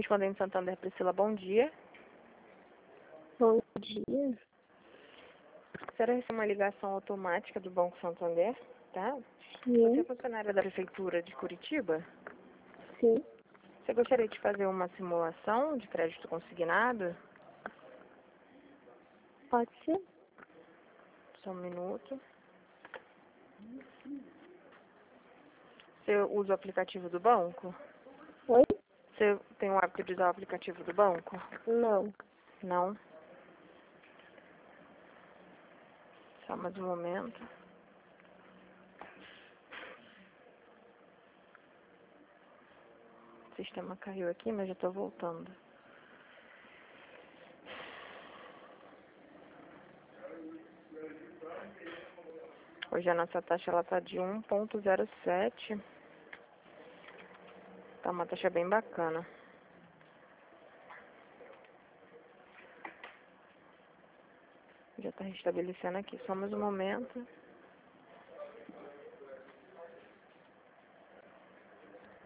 Correspondente Santander, Priscila, bom dia. Bom dia. Será essa uma ligação automática do Banco Santander, tá? Sim. Você é funcionária da Prefeitura de Curitiba? Sim. Você gostaria de fazer uma simulação de crédito consignado? Pode ser? Só um minuto. Você usa o aplicativo do banco? Oi? Você tem o hábito de usar o aplicativo do banco? Não. Não? Só mais um momento. O sistema caiu aqui, mas já estou voltando. Hoje a nossa taxa ela tá de 1,07. Tá uma taxa bem bacana. Já tá restabelecendo aqui, só mais um momento.